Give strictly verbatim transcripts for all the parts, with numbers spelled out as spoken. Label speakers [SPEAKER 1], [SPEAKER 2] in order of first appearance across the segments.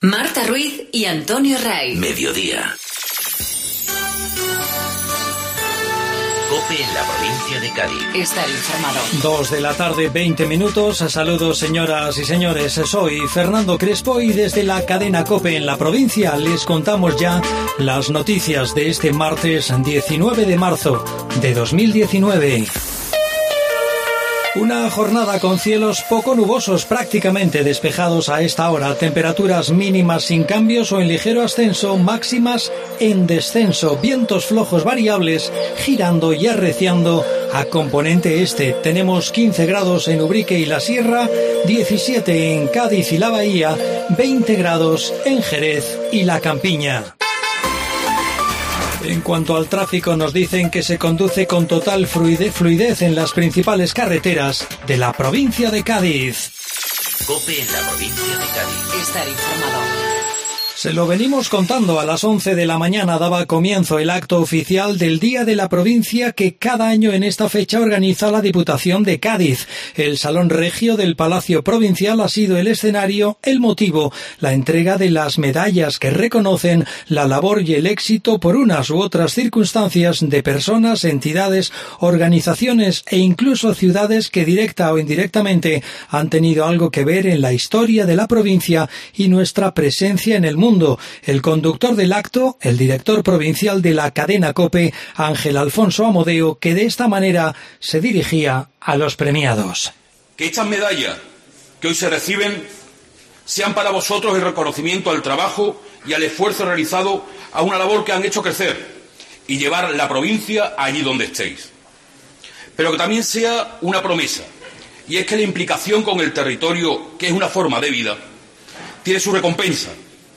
[SPEAKER 1] Marta Ruiz y Antonio Ray.
[SPEAKER 2] Mediodía. COPE en la provincia de Cádiz.
[SPEAKER 1] Estar informado.
[SPEAKER 3] Dos de la tarde, veinte minutos. Saludos, señoras y señores. Soy Fernando Crespo y desde la cadena COPE en la provincia les contamos ya las noticias de este martes diecinueve de marzo de dos mil diecinueve. Una jornada con cielos poco nubosos, prácticamente despejados a esta hora. Temperaturas mínimas sin cambios o en ligero ascenso, máximas en descenso. Vientos flojos variables girando y arreciando a componente este. Tenemos quince grados en Ubrique y la Sierra, diecisiete en Cádiz y la Bahía, veinte grados en Jerez y la Campiña. En cuanto al tráfico, nos dicen que se conduce con total fluidez en las principales carreteras de la provincia de Cádiz.
[SPEAKER 2] COPE en la provincia de Cádiz.
[SPEAKER 1] Estar informado.
[SPEAKER 3] Se lo venimos contando. A las once de la mañana daba comienzo el acto oficial del Día de la Provincia que cada año en esta fecha organiza la Diputación de Cádiz. El Salón Regio del Palacio Provincial ha sido el escenario, el motivo, la entrega de las medallas que reconocen la labor y el éxito por unas u otras circunstancias de personas, entidades, organizaciones e incluso ciudades que directa o indirectamente han tenido algo que ver en la historia de la provincia y nuestra presencia en el mundo. El conductor del acto, el director provincial de la cadena COPE, Ángel Alfonso Amodeo, que de esta manera se dirigía a los premiados.
[SPEAKER 4] Que estas medallas que hoy se reciben sean para vosotros el reconocimiento al trabajo y al esfuerzo realizado a una labor que han hecho crecer y llevar la provincia allí donde estéis. Pero que también sea una promesa, y es que la implicación con el territorio, que es una forma de vida, tiene su recompensa.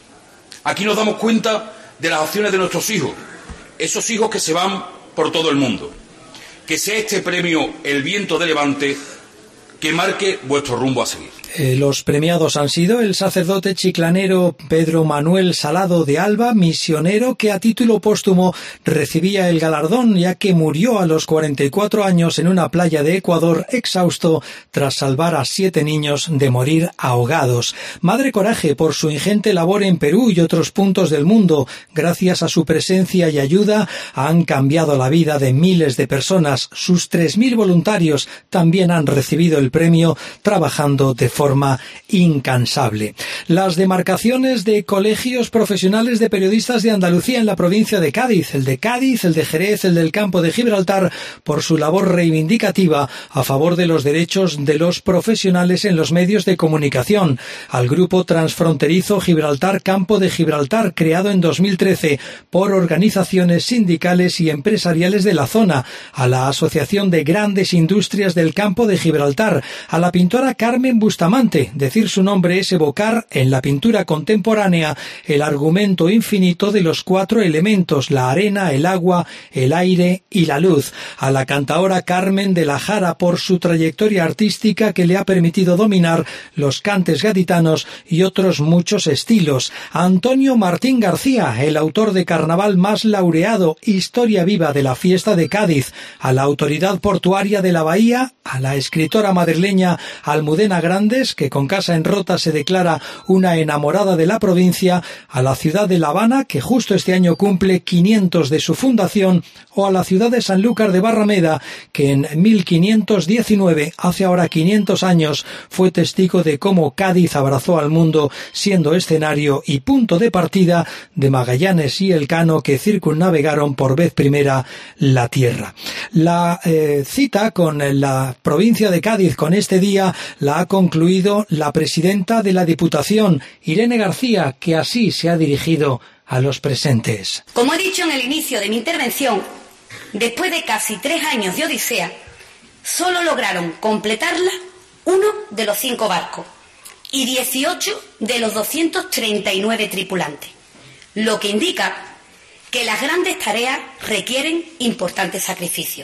[SPEAKER 4] Aquí nos damos cuenta de las acciones de nuestros hijos, esos hijos que se van por todo el mundo. Que sea este premio el viento de levante que marque vuestro rumbo a seguir.
[SPEAKER 3] Eh, los premiados han sido el sacerdote chiclanero Pedro Manuel Salado de Alba, misionero que a título póstumo recibía el galardón ya que murió a los cuarenta y cuatro años en una playa de Ecuador exhausto tras salvar a siete niños de morir ahogados. Madre Coraje por su ingente labor en Perú y otros puntos del mundo. Gracias a su presencia y ayuda han cambiado la vida de miles de personas. Sus tres mil voluntarios también han recibido el premio trabajando de forma incansable. Las demarcaciones de colegios profesionales de periodistas de Andalucía en la provincia de Cádiz, el de Cádiz, el de Jerez, el del Campo de Gibraltar, por su labor reivindicativa a favor de los derechos de los profesionales en los medios de comunicación. Al grupo transfronterizo Gibraltar Campo de Gibraltar, creado en dos mil trece por organizaciones sindicales y empresariales de la zona, a la Asociación de Grandes Industrias del Campo de Gibraltar, a la pintora Carmen Bustamante. Decir su nombre es evocar en la pintura contemporánea el argumento infinito de los cuatro elementos, la arena, el agua, el aire y la luz. A la cantaora Carmen de la Jara por su trayectoria artística que le ha permitido dominar los cantes gaditanos y otros muchos estilos. A Antonio Martín García, el autor de Carnaval más laureado, Historia viva de la fiesta de Cádiz. A la autoridad portuaria de la Bahía, a la escritora madrileña Almudena Grandes, que con casa en Rota se declara una enamorada de la provincia, a la ciudad de La Habana, que justo este año cumple quinientos de su fundación, o a la ciudad de Sanlúcar de Barrameda, que en mil quinientos diecinueve, hace ahora quinientos años, fue testigo de cómo Cádiz abrazó al mundo, siendo escenario y punto de partida de Magallanes y Elcano, que circunnavegaron por vez primera la tierra. La eh, cita con la provincia de Cádiz, con este día, la ha concluido la presidenta de la Diputación, Irene García, que así se ha dirigido a los presentes.
[SPEAKER 5] Como he dicho en el inicio de mi intervención, después de casi tres años de odisea, solo lograron completarla uno de los cinco barcos y dieciocho de los doscientos treinta y nueve tripulantes, lo que indica que las grandes tareas requieren importantes sacrificios.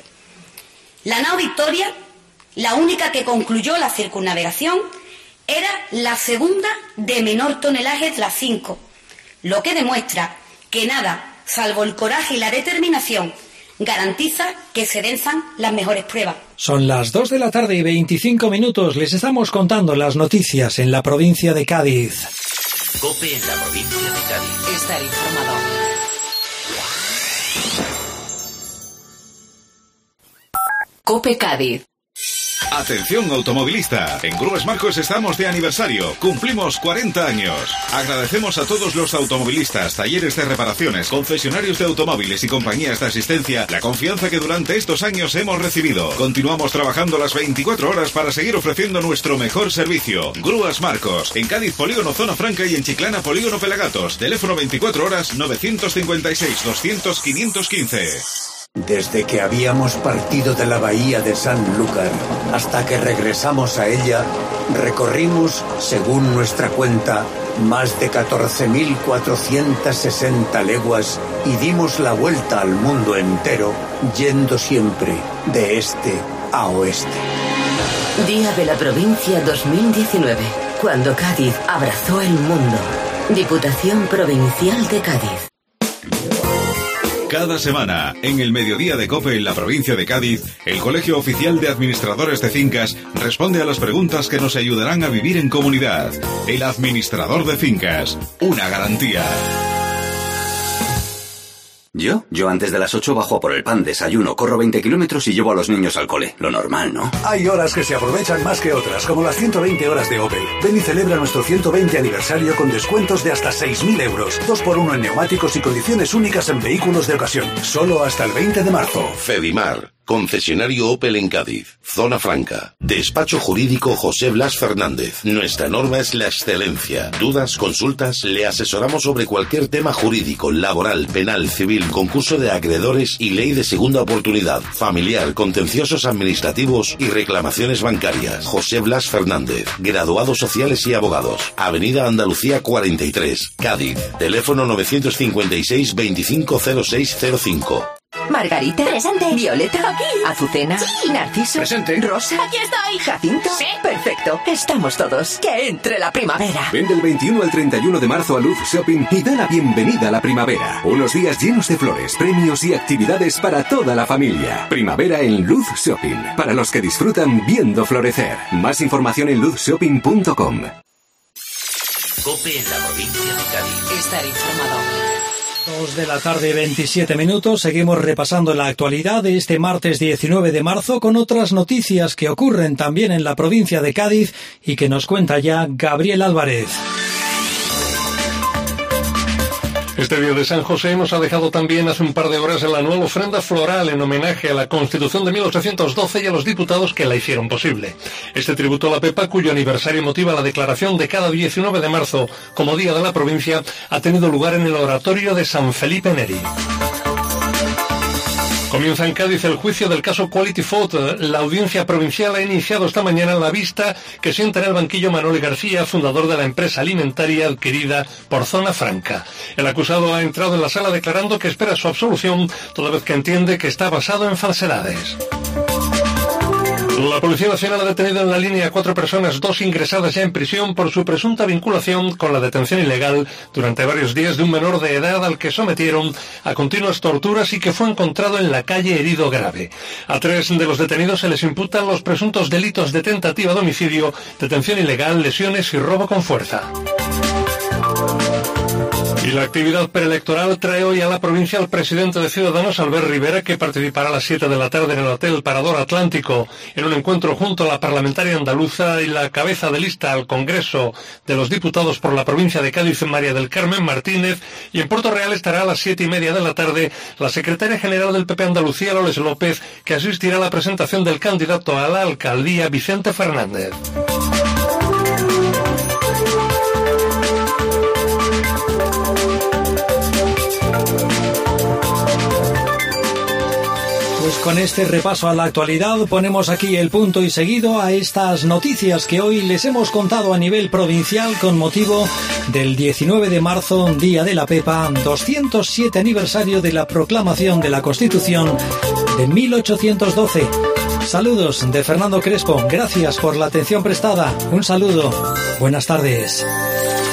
[SPEAKER 5] La nao Victoria, la única que concluyó la circunnavegación, era la segunda de menor tonelaje de las cinco, lo que demuestra que nada, salvo el coraje y la determinación, garantiza que se venzan las mejores pruebas.
[SPEAKER 3] Son las dos de la tarde y veinticinco minutos. Les estamos contando las noticias en la provincia de Cádiz.
[SPEAKER 2] COPE en la provincia de Cádiz.
[SPEAKER 1] Estar informado. COPE Cádiz.
[SPEAKER 6] Atención automovilista, en Grúas Marcos estamos de aniversario, cumplimos cuarenta años. Agradecemos a todos los automovilistas, talleres de reparaciones, concesionarios de automóviles y compañías de asistencia la confianza que durante estos años hemos recibido. Continuamos trabajando las veinticuatro horas para seguir ofreciendo nuestro mejor servicio. Grúas Marcos, en Cádiz Polígono Zona Franca y en Chiclana Polígono Pelagatos. Teléfono veinticuatro horas novecientos cincuenta y seis doscientos quinientos quince.
[SPEAKER 7] Desde que habíamos partido de la bahía de Sanlúcar hasta que regresamos a ella, recorrimos, según nuestra cuenta, más de catorce mil cuatrocientas sesenta leguas y dimos la vuelta al mundo entero, yendo siempre de este a oeste.
[SPEAKER 8] Día de la Provincia dos mil diecinueve, cuando Cádiz abrazó el mundo. Diputación Provincial de Cádiz.
[SPEAKER 6] Cada semana, en el mediodía de COPE en la provincia de Cádiz, el Colegio Oficial de Administradores de Fincas responde a las preguntas que nos ayudarán a vivir en comunidad. El administrador de fincas, una garantía.
[SPEAKER 9] ¿Yo? Yo antes de las ocho bajo a por el pan, desayuno, corro veinte kilómetros y llevo a los niños al cole. Lo normal, ¿no?
[SPEAKER 10] Hay horas que se aprovechan más que otras, como las ciento veinte horas de Opel. Ven y celebra nuestro ciento veinte aniversario con descuentos de hasta seis mil euros. dos por uno en neumáticos y condiciones únicas en vehículos de ocasión. Solo hasta el veinte de marzo.
[SPEAKER 11] Fedimar, concesionario Opel en Cádiz. Zona Franca. Despacho jurídico José Blas Fernández. Nuestra norma es la excelencia. Dudas, consultas, le asesoramos sobre cualquier tema jurídico, laboral, penal, civil, concurso de acreedores y ley de segunda oportunidad, familiar, contenciosos administrativos y reclamaciones bancarias. José Blas Fernández, graduados sociales y abogados. Avenida Andalucía cuarenta y tres, Cádiz. Teléfono novecientos cincuenta y seis veinticinco cero seis cero cinco.
[SPEAKER 12] Margarita. Presente. Violeta. Aquí. Azucena. Sí. Narciso.
[SPEAKER 13] Presente.
[SPEAKER 12] Rosa.
[SPEAKER 13] Aquí estoy.
[SPEAKER 12] Jacinto.
[SPEAKER 13] Sí.
[SPEAKER 12] Perfecto. Estamos todos. Que entre la primavera.
[SPEAKER 14] Ven del veintiuno al treinta y uno de marzo a Luz Shopping y da la bienvenida a la primavera. Unos días llenos de flores, premios y actividades para toda la familia. Primavera en Luz Shopping. Para los que disfrutan viendo florecer. Más información en luz shopping punto com.
[SPEAKER 2] COPE en la provincia de Cádiz.
[SPEAKER 1] Estar informado.
[SPEAKER 3] Dos de la tarde, veintisiete minutos. Seguimos repasando la actualidad de este martes diecinueve de marzo con otras noticias que ocurren también en la provincia de Cádiz y que nos cuenta ya Gabriel Álvarez.
[SPEAKER 15] Este día de San José nos ha dejado también hace un par de horas la anual ofrenda floral en homenaje a la Constitución de mil ochocientos doce y a los diputados que la hicieron posible. Este tributo a la Pepa, cuyo aniversario motiva la declaración de cada diecinueve de marzo como Día de la Provincia, ha tenido lugar en el oratorio de San Felipe Neri. Comienza en Cádiz el juicio del caso Quality Food. La audiencia provincial ha iniciado esta mañana la vista que sienta en el banquillo Manuel García, fundador de la empresa alimentaria adquirida por Zona Franca. El acusado ha entrado en la sala declarando que espera su absolución, toda vez que entiende que está basado en falsedades. La Policía Nacional ha detenido en la línea a cuatro personas, dos ingresadas ya en prisión por su presunta vinculación con la detención ilegal durante varios días de un menor de edad al que sometieron a continuas torturas y que fue encontrado en la calle herido grave. A tres de los detenidos se les imputan los presuntos delitos de tentativa de homicidio, detención ilegal, lesiones y robo con fuerza. Y la actividad preelectoral trae hoy a la provincia al presidente de Ciudadanos, Albert Rivera, que participará a las siete de la tarde en el Hotel Parador Atlántico, en un encuentro junto a la parlamentaria andaluza y la cabeza de lista al Congreso de los Diputados por la provincia de Cádiz, María del Carmen Martínez, y en Puerto Real estará a las siete y media de la tarde la secretaria general del P P Andalucía, Loles López, que asistirá a la presentación del candidato a la alcaldía, Vicente Fernández.
[SPEAKER 3] Pues con este repaso a la actualidad ponemos aquí el punto y seguido a estas noticias que hoy les hemos contado a nivel provincial con motivo del diecinueve de marzo, Día de la Pepa, doscientos siete aniversario de la proclamación de la Constitución de mil ochocientos doce. Saludos de Fernando Crespo, gracias por la atención prestada. Un saludo, buenas tardes.